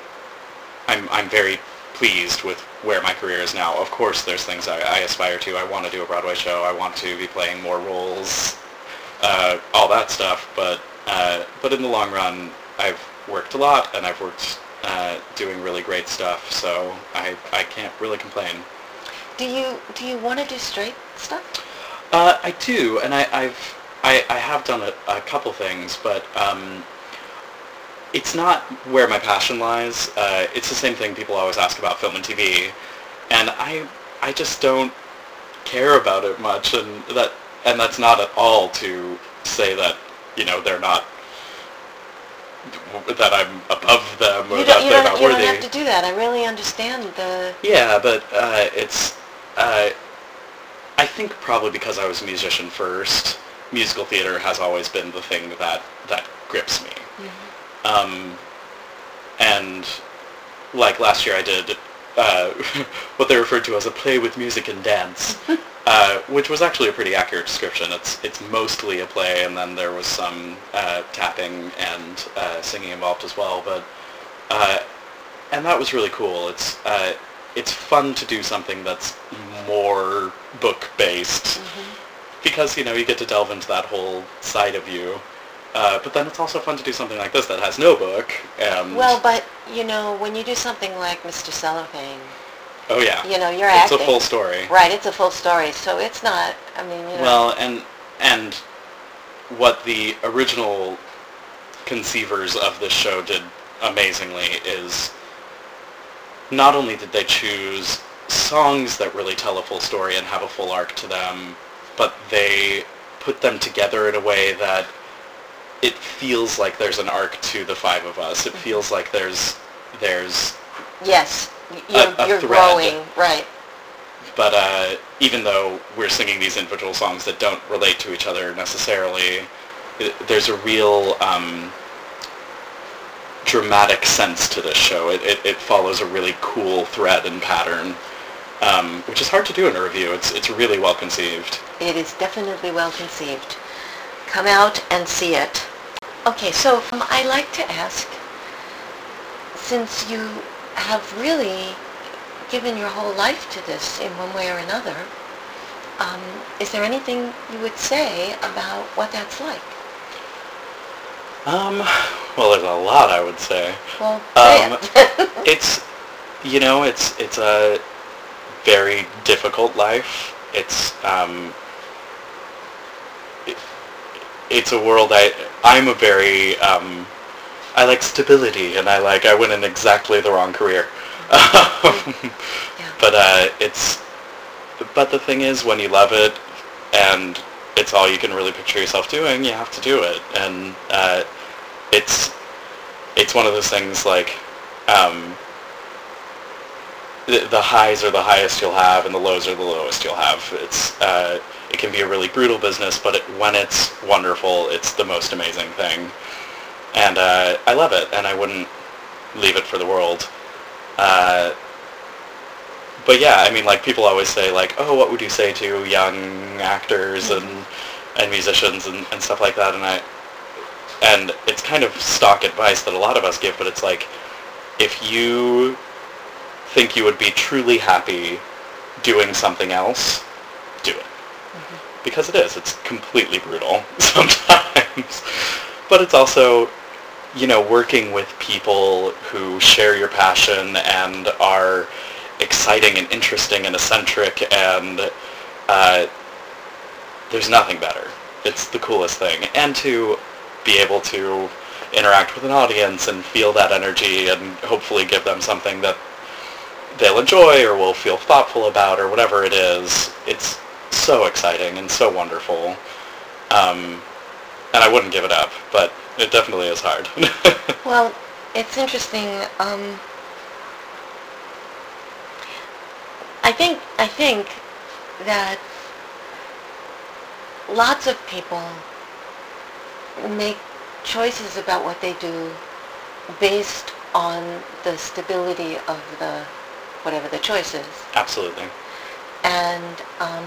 I'm I'm very pleased with where my career is now. Of course, there's things I, I aspire to. I want to do a Broadway show. I want to be playing more roles, uh, all that stuff. But uh, but in the long run, I've worked a lot, and I've worked uh, doing really great stuff. So I I can't really complain. Do you do you want to do straight stuff? Uh, I do, and I, I've I, I have done a, a couple things, but um, it's not where my passion lies. Uh, it's the same thing people always ask about film and T V, and I I just don't care about it much, and that and that's not at all to say that, you know, they're not, that I'm above them or You that don't, you they're don't, not you worthy. don't have to do that. I really understand the... Yeah, but uh, it's, uh, I think probably because I was a musician first, musical theater has always been the thing that, that grips me. Mm-hmm. Um, and like last year I did uh, what they referred to as a play with music and dance, uh, which was actually a pretty accurate description. It's it's mostly a play, and then there was some uh, tapping and uh, singing involved as well. But uh, and that was really cool. It's uh, it's fun to do something that's more book based, Mm-hmm. because you know you get to delve into that whole side of you. Uh, but then it's also fun to do something like this that has no book. And Well, but, you know, when you do something like Mister Cellophane, oh yeah, you know, you're it's acting. a full story. Right, it's a full story, so it's not, I mean, you know... Well, and and what the original conceivers of this show did amazingly is not only did they choose songs that really tell a full story and have a full arc to them, but they put them together in a way that it feels like there's an arc to the five of us. It feels like there's there's Yes, you're, a you're thread. growing, right. But uh, even though we're singing these individual songs that don't relate to each other necessarily, it, there's a real um, dramatic sense to this show. It, it, it follows a really cool thread and pattern, um, which is hard to do in a review. It's it's really well conceived. It is definitely well conceived. Come out and see it. Okay, so um, I like to ask, since you have really given your whole life to this in one way or another, um, is there anything you would say about what that's like? Um, well, there's a lot I would say. Well, say Um, it. It's, you know, it's it's a very difficult life. It's um, it, it's a world I I'm a very um, I like stability, and I like I went in exactly the wrong career. Um, Yeah. But uh, it's but the thing is, when you love it and it's all you can really picture yourself doing, you have to do it, and uh, it's it's one of those things like. Um, The, the highs are the highest you'll have, and the lows are the lowest you'll have. It's uh, it can be a really brutal business, but it, when it's wonderful, it's the most amazing thing, and uh, I love it, and I wouldn't leave it for the world. Uh, but yeah, I mean, like people always say, like, oh, what would you say to young actors and and musicians and, and stuff like that, and I and it's kind of stock advice that a lot of us give, but it's like, if you think you would be truly happy doing something else, do it. Mm-hmm. Because it is. It's completely brutal sometimes. But it's also, you know, working with people who share your passion and are exciting and interesting and eccentric, and uh, there's nothing better. It's the coolest thing. And to be able to interact with an audience and feel that energy and hopefully give them something that they'll enjoy or will feel thoughtful about or whatever it is. It's so exciting and so wonderful. Um, and I wouldn't give it up, but it definitely is hard. Well, it's interesting. Um, I think I think that lots of people make choices about what they do based on the stability of the whatever the choice is, Absolutely. and um,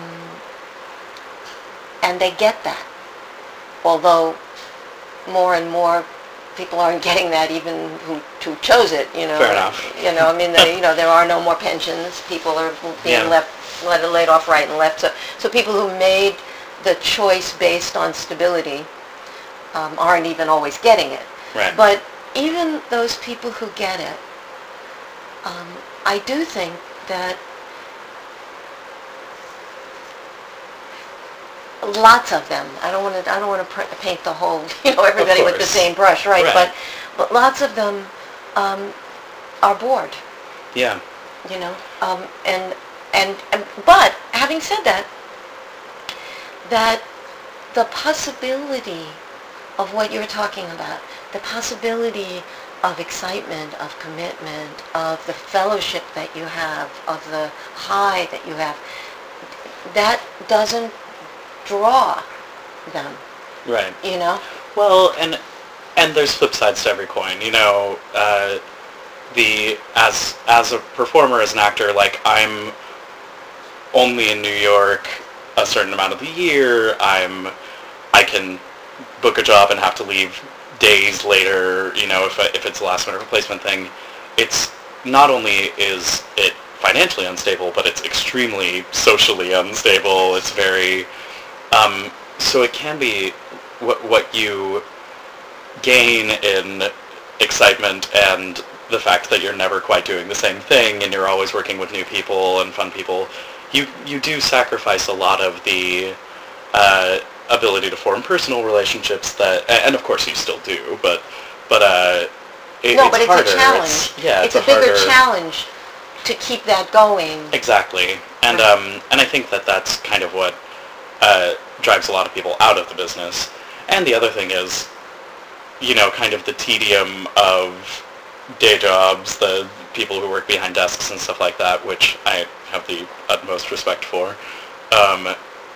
and they get that. Although more and more people aren't getting that, even who, who chose it. You know. Fair enough. You know, I mean, they, you know, there are no more pensions. People are being Yeah. left let, laid off right and left. So, so people who made the choice based on stability um, aren't even always getting it. Right. But even those people who get it, um, I do think that lots of them, I don't want to, I don't want to pr- paint the whole, you know, everybody with the course. same brush, right? Right. But, but lots of them um, are bored, Yeah. you know, um, and, and, and, but having said that, that the possibility of what you're talking about, the possibility of excitement, of commitment, of the fellowship that you have, of the high that you have, that doesn't draw them, Right. you know? Well, and and there's flip sides to every coin. You know, uh, the as as a performer, as an actor, like I'm only in New York a certain amount of the year. I'm I can book a job and have to leave days later. You know, if I, if it's a last minute replacement thing, it's not only is it financially unstable, but it's extremely socially unstable. It's very um, so it can be what what you gain in excitement and the fact that you're never quite doing the same thing and you're always working with new people and fun people, you you do sacrifice a lot of the uh, ability to form personal relationships that, and of course you still do, but but uh, it, no, it's but it's harder. a challenge. It's, yeah, it's, it's a, a bigger harder, challenge to keep that going. Exactly, and Right. um, and I think that that's kind of what uh, drives a lot of people out of the business. And the other thing is, you know, kind of the tedium of day jobs, the people who work behind desks and stuff like that, which I have the utmost respect for. Um,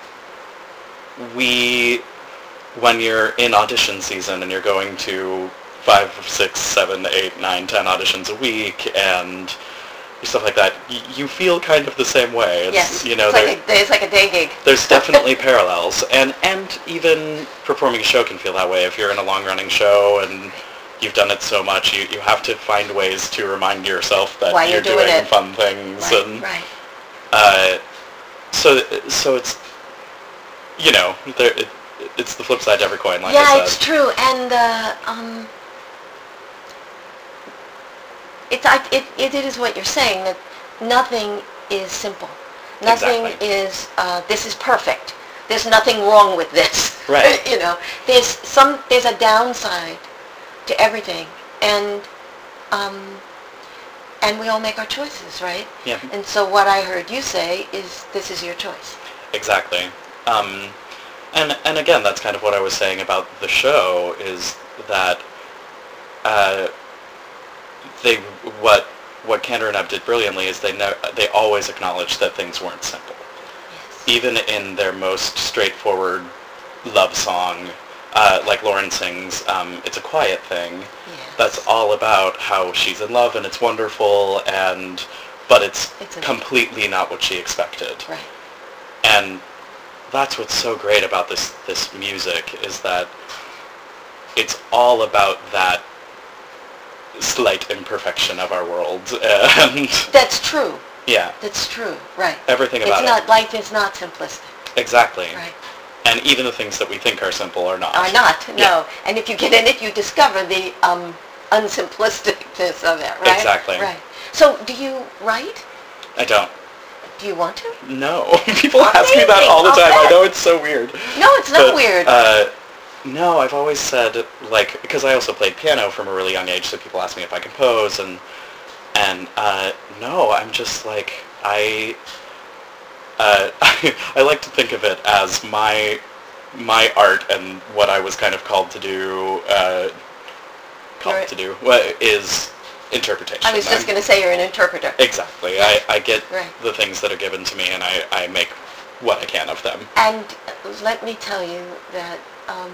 we, when you're in audition season and you're going to five, six, seven, eight, nine, ten auditions a week and stuff like that, y- you feel kind of the same way. It's, Yes, you know, it's, like a, it's like a day gig. there's definitely parallels, and and even performing a show can feel that way. If you're in a long-running show and you've done it so much, you, you have to find ways to remind yourself that Why you're, you're doing doing it. fun things. Right, and right. uh, so so it's, you know, there, it, it's the flip side to every coin, like yeah, I it's said. true, and uh, um, it's I, it, it it is what you're saying, that nothing is simple. Nothing Exactly. is uh, this is perfect. There's nothing wrong with this. Right. you know, there's some there's a downside to everything, and um, and we all make our choices, right? Yeah. And so what I heard you say is this is your choice. Exactly. Um, and and again, that's kind of what I was saying about the show, is that uh, they what what Kander and Ebb did brilliantly is they ne- they always acknowledged that things weren't simple. Yes. Even in their most straightforward love song, uh, like Lauren sings, um, It's a Quiet Thing. Yes. That's all about how she's in love and it's wonderful, and but it's, It's a- completely not what she expected. Right. And that's what's so great about this this music, is that it's all about that slight imperfection of our world, and That's true. yeah, That's true. Right. everything It's about not, life is not simplistic. it. Exactly. Right. And even the things that we think are simple are not. Are not, no. Yeah. And if you get in it, you discover the um, unsimplisticness of it, right? Exactly. Right. So do you write? I don't. Do you want to? No. People ask me that Amazing. all the time. I Okay. know it's so weird. No, it's not But, weird. Uh, no, I've always said, like, because I also played piano from a really young age, so people ask me if I compose, and and uh, no, I'm just like, I, uh, I like to think of it as my my art and what I was kind of called to do, uh, called You're- to do, what is interpretation. I was just I'm- going to say you're an interpreter. Exactly. I, I get Right. the things that are given to me, and I, I make what I can of them. And let me tell you that um,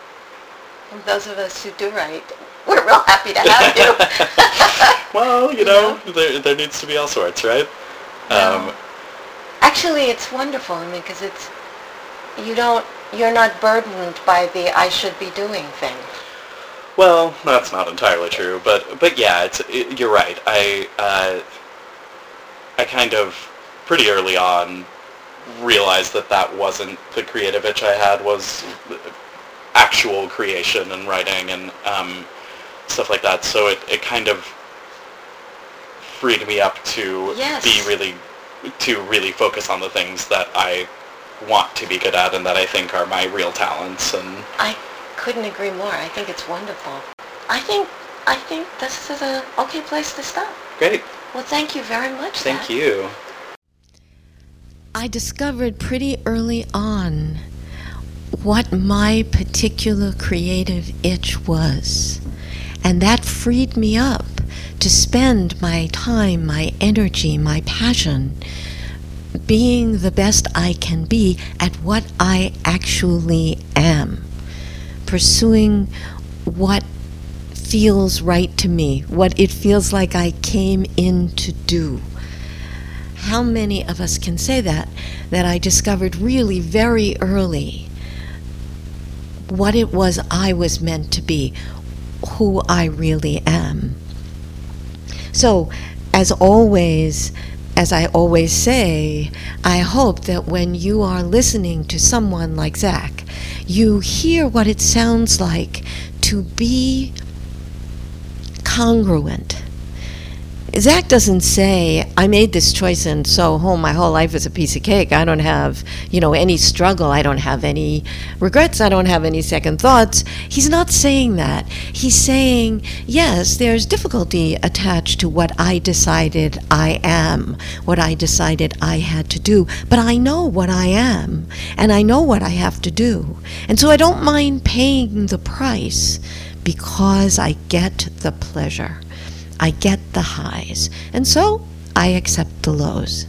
those of us who do write, we're real happy to have you. Well, you know, there there needs to be all sorts, right? Um, No. Actually, it's wonderful. I mean, because it's, you don't, you're not burdened by the I should be doing thing. well, that's not entirely true, but but yeah, it's it, you're right. I uh, I kind of pretty early on realized that that wasn't the creative itch I had, was actual creation and writing and um, stuff like that. So it, it kind of freed me up to Yes. be really to really focus on the things that I want to be good at and that I think are my real talents. And I couldn't agree more. I think it's wonderful. I think I think this is a okay place to stop. great, Well, thank you very much. thank Zach. you. I discovered pretty early on what my particular creative itch was. And that freed me up to spend my time, my energy, my passion being the best I can be at what I actually am, pursuing what feels right to me, what it feels like I came in to do. How many of us can say that, that I discovered really very early what it was I was meant to be, who I really am. So, as always, as I always say, I hope that when you are listening to someone like Zach, you hear what it sounds like to be congruent. Zach doesn't say, I made this choice and so oh, my whole life is a piece of cake. I don't have, you know, any struggle. I don't have any regrets. I don't have any second thoughts. He's not saying that. He's saying, yes, there's difficulty attached to what I decided I am, what I decided I had to do, but I know what I am, and I know what I have to do. And so I don't mind paying the price because I get the pleasure. I get the highs, and so I accept the lows.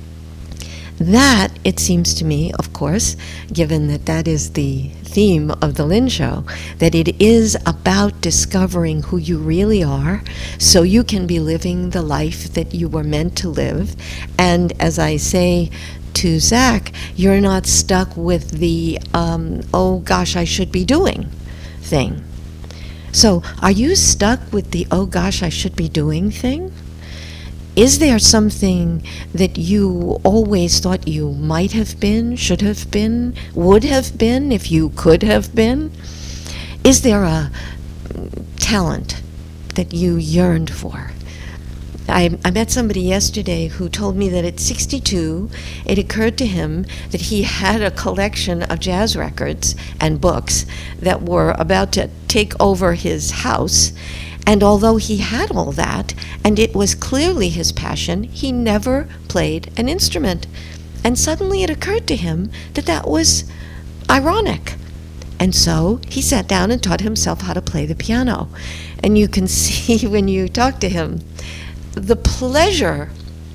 That, it seems to me, of course, given that that is the theme of the Lynn Show, that it is about discovering who you really are so you can be living the life that you were meant to live. And as I say to Zach, you're not stuck with the, um, oh gosh, I should be doing thing. So, are you stuck with the, oh gosh, I should be doing thing? Is there something that you always thought you might have been, should have been, would have been, if you could have been? Is there a talent that you yearned for? I, I met somebody yesterday who told me that at sixty-two, it occurred to him that he had a collection of jazz records and books that were about to take over his house. And although he had all that, and it was clearly his passion, he never played an instrument. And suddenly it occurred to him that that was ironic. And so he sat down and taught himself how to play the piano. And you can see when you talk to him, the pleasure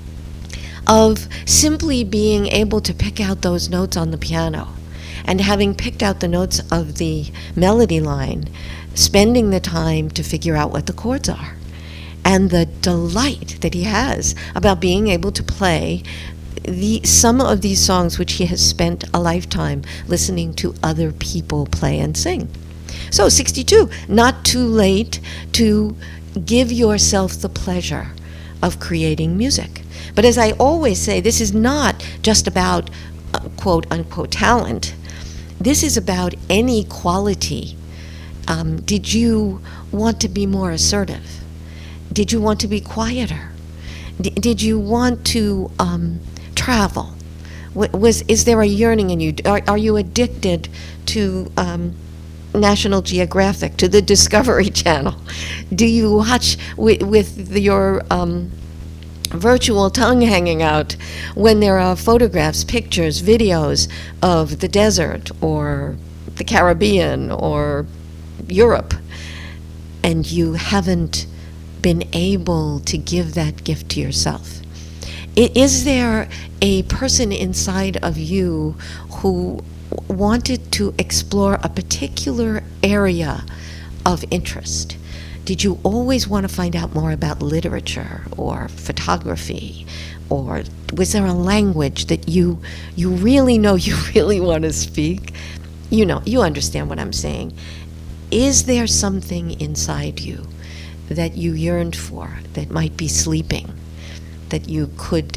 of simply being able to pick out those notes on the piano, and having picked out the notes of the melody line, spending the time to figure out what the chords are, and the delight that he has about being able to play the some of these songs which he has spent a lifetime listening to other people play and sing. So sixty-two, not too late to give yourself the pleasure of creating music. But as I always say, this is not just about uh, quote unquote talent. This is about any quality. Um, did you want to be more assertive? Did you want to be quieter? D- did you want to um, travel? W- was is there a yearning in you? Are, are you addicted to um, National Geographic, to the Discovery Channel? Do you watch with, with your um, virtual tongue hanging out when there are photographs, pictures, videos of the desert or the Caribbean or Europe, and you haven't been able to give that gift to yourself? Is there a person inside of you who wanted to explore a particular area of interest? Did you always want to find out more about literature or photography? Or was there a language that you you really know you really want to speak? You know, you understand what I'm saying. Is there something inside you that you yearned for that might be sleeping, that you could,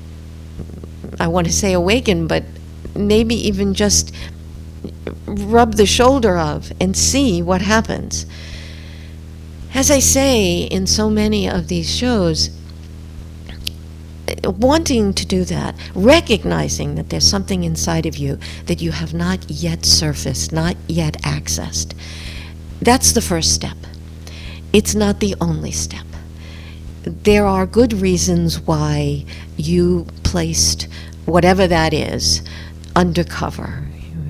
I want to say awaken, but maybe even just rub the shoulder of and see what happens? As I say in so many of these shows, wanting to do that, recognizing that there's something inside of you that you have not yet surfaced, not yet accessed, that's the first step. It's not the only step. There are good reasons why you placed whatever that is undercover.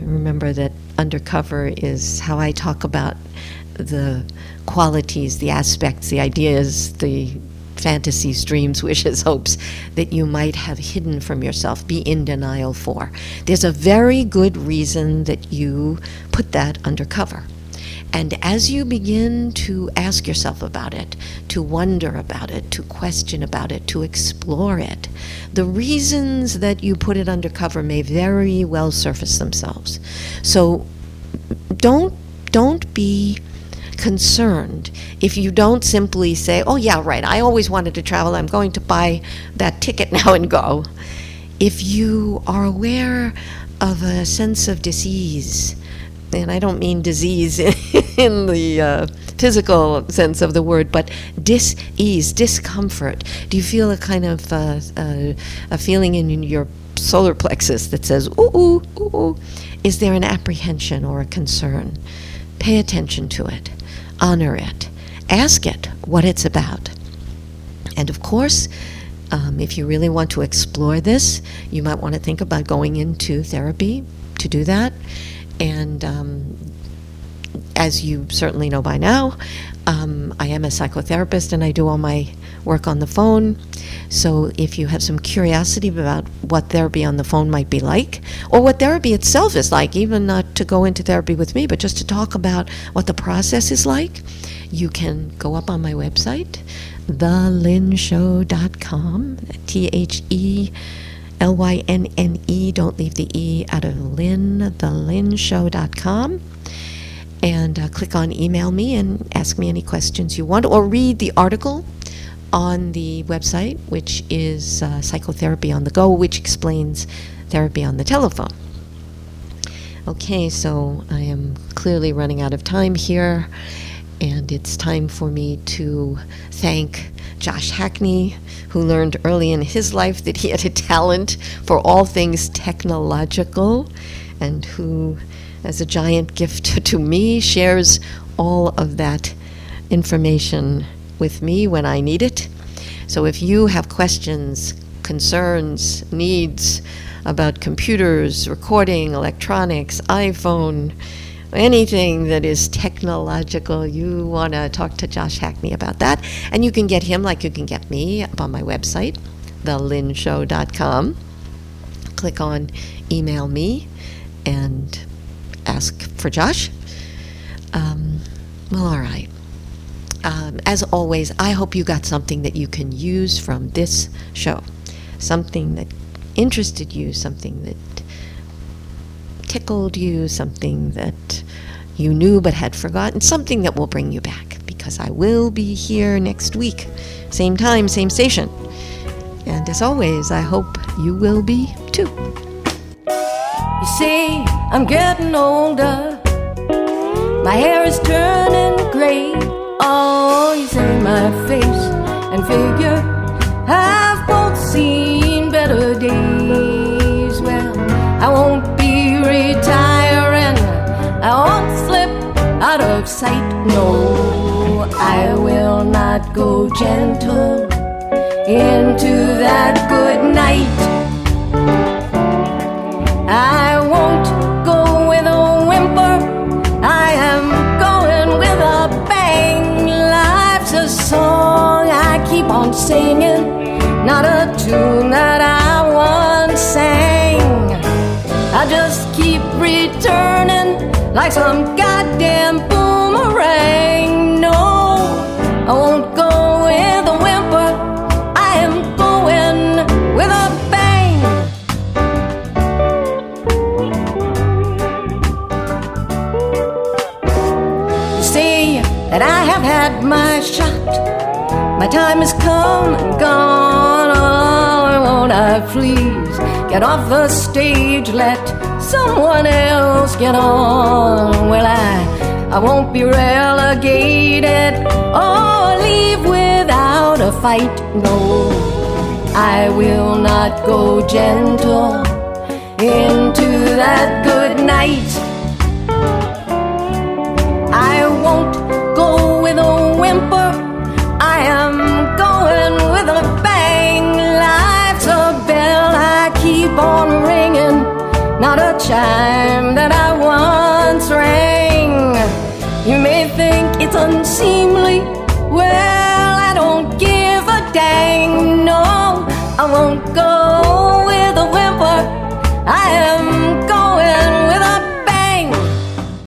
remember that undercover is how I talk about the qualities, the aspects, the ideas, the fantasies, dreams, wishes, hopes that you might have hidden from yourself, be in denial for. There's a very good reason that you put that undercover. And as you begin to ask yourself about it, to wonder about it, to question about it, to explore it, the reasons that you put it undercover may very well surface themselves. So don't don't be concerned if you don't simply say, oh yeah, right, I always wanted to travel, I'm going to buy that ticket now and go. If you are aware of a sense of dis-ease, and I don't mean disease in the uh, physical sense of the word, but dis-ease, discomfort. Do you feel a kind of uh, uh, a feeling in your solar plexus that says, ooh, ooh, ooh, ooh? Is there an apprehension or a concern? Pay attention to it. Honor it. Ask it what it's about. And of course, um, if you really want to explore this, you might want to think about going into therapy to do that. And um, as you certainly know by now, um, I am a psychotherapist and I do all my work on the phone. So if you have some curiosity about what therapy on the phone might be like, or what therapy itself is like, even not to go into therapy with me, but just to talk about what the process is like, you can go up on my website, the lynn show dot com, T H E L Y N N E, don't leave the E out of Lynn, the lynn show dot com. And uh, click on email me and ask me any questions you want, or read the article on the website, which is uh, Psychotherapy on the Go, which explains therapy on the telephone. Okay, so I am clearly running out of time here, and it's time for me to thank Josh Hackney, who learned early in his life that he had a talent for all things technological, and who, as a giant gift to me, shares all of that information with me when I need it. So if you have questions, concerns, needs about computers, recording, electronics, iPhone, anything that is technological, you want to talk to Josh Hackney about that. And you can get him like you can get me up on my website, the lynn show dot com. Click on email me and ask for Josh. Um, well, all right. Um, as always, I hope you got something that you can use from this show. Something that interested you, something that tickled you, something that you knew but had forgotten, something that will bring you back, because I will be here next week. Same time, same station. And as always, I hope you will be too. You see, I'm getting older. My hair is turning gray. Oh, you say my face and figure have both seen better days. Well, I won't be retiring. I won't slip out of sight. No, I will not go gentle into that good night. I won't go with a whimper. I am going with a bang. Life's a song I keep on singing, not a tune that I once sang. I just keep returning like some goddamn boomerang. No, I won't go with a whimper. I am going with a bang. That I have had my shot. My time has come and gone. Oh, won't I please get off the stage, let someone else get on? Well, I, I won't be relegated or leave without a fight. No, I will not go gentle into that good night.